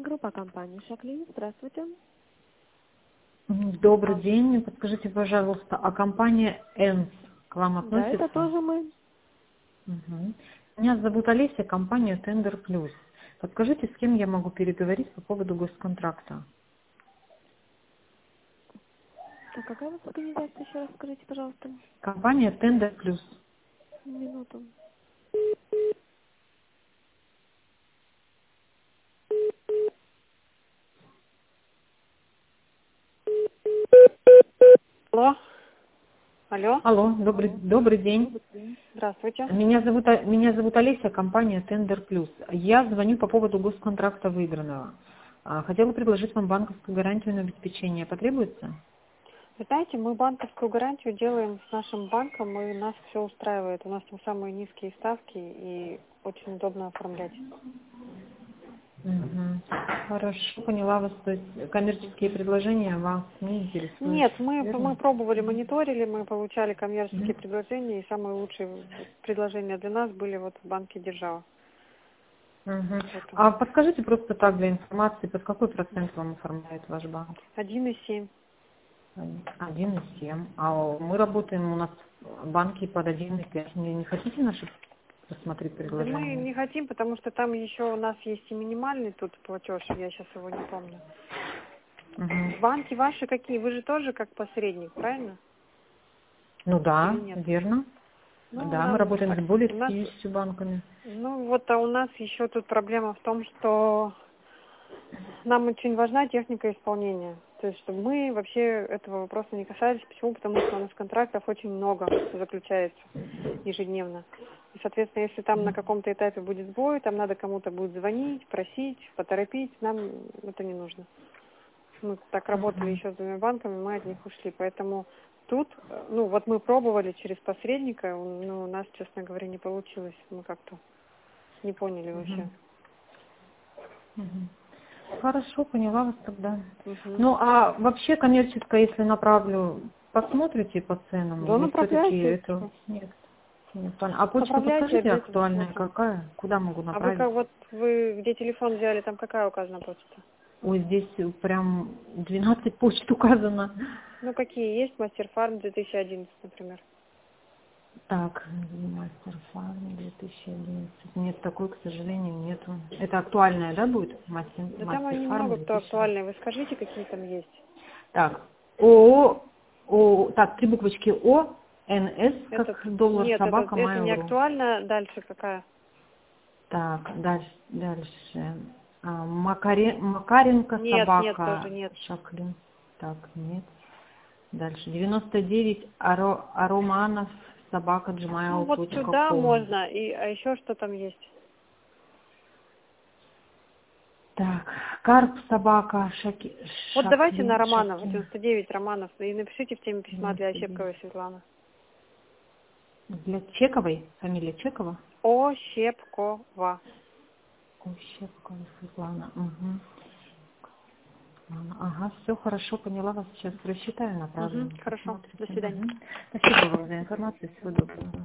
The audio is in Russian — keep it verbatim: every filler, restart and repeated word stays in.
Группа компании Шаклин. Здравствуйте. Добрый день. Подскажите, пожалуйста, а компания Энс к вам Да, это относится? тоже мы. Угу. Меня зовут Олеся, компания Тендер Плюс. Подскажите, с кем я могу переговорить по поводу госконтракта? А какая у вас организация? Еще раз скажите, пожалуйста. Компания Тендер Плюс. Минуту. Алло. Алло. Алло, добрый, добрый день. Здравствуйте. Меня зовут, О- меня зовут Олеся, компания Тендер Плюс. Я звоню по поводу госконтракта выигранного. А, Хотела предложить вам банковскую гарантию на обеспечение. Потребуется? Вы знаете, мы банковскую гарантию делаем с нашим банком, и нас все устраивает. У нас там самые низкие ставки, и очень удобно оформлять. Мгм. Хорошо, поняла вас. То есть коммерческие предложения вас не интересуют, Нет, мы, мы верно? пробовали, мониторили, мы получали коммерческие Мгм. предложения, и самые лучшие предложения для нас были вот в банке «Держава». Мгм. Поэтому А подскажите просто так для информации, под какой процент вам оформляет ваш банк? один и семь. Один и семь. А мы работаем, у нас банки под один и пять. Не, не хотите наши посмотреть Да мы предложения? не хотим, потому что там еще у нас есть и минимальный тут платеж, я сейчас его не помню. Мгм. Банки ваши какие? Вы же тоже как посредник, правильно? Ну Или да, нет? верно. Ну, Да, мы нам работаем так, с более у нас, пятьюдесятью банками. ну вот, а у нас еще тут проблема в том, что нам очень важна техника исполнения. То есть, чтобы мы вообще этого вопроса не касались. Почему? Потому что у нас контрактов очень много заключается ежедневно. И, соответственно, если там на каком-то этапе будет сбой, там надо кому-то будет звонить, просить, поторопить, нам это не нужно. Мы так работали Мгм. еще с двумя банками, мы от них ушли. Поэтому тут, э, ну вот мы пробовали через посредника, но у нас, честно говоря, не получилось. Мы как-то не поняли вообще. Мгм. Мгм. Хорошо, поняла вас тогда. Мгм. Ну, а вообще коммерческое, если направлю, посмотрите по ценам? Да, Или все-таки направляйте. это... Нет, нет, понятно. А почту Направляйте, подскажите обязательно актуальная посмотрим. какая? Куда могу А вы направить? как вот вы где телефон взяли, там какая указана почта? Ой, здесь прям двенадцать почт указано. Ну какие есть? Мастер Фарм две тысячи одиннадцать, например. Так, мастер фарм две тысячи одиннадцать. Нет, такой, к сожалению, нету. Это актуальная, да, будет? Мастер, Да там мастер они фарм много кто две тысячи одиннадцать. актуальный. Вы скажите, какие там есть. Так, ООО, О, так, три буквочки О, Н С, Этот, как доллар, нет, это, собака, это не Mail.ru. актуально. Дальше какая? Так, дальше, дальше. А, Макаре- Макаренко, Нет, нет, тоже собака, нет. Шаклин. Так, нет. Дальше. девяносто девять, Аро, Ароманов, собака, Ну gmail вот точка сюда ком. можно. И, а еще что там есть? Так, Карп, собака, Шаки, Вот давайте на Шаклин, Романова, Шаклин. девяносто девять Романов. И напишите в теме письма для девяносто Ощепковой девять. Светланы. Для Чековой, фамилия Чекова? Ощепкова. Ощепкова Светлана. Угу. Ага, все хорошо, поняла вас. Сейчас просчитаю, Угу, направлю. хорошо. Посмотрите. До свидания. Угу. Спасибо вам за информацию. Всего доброго.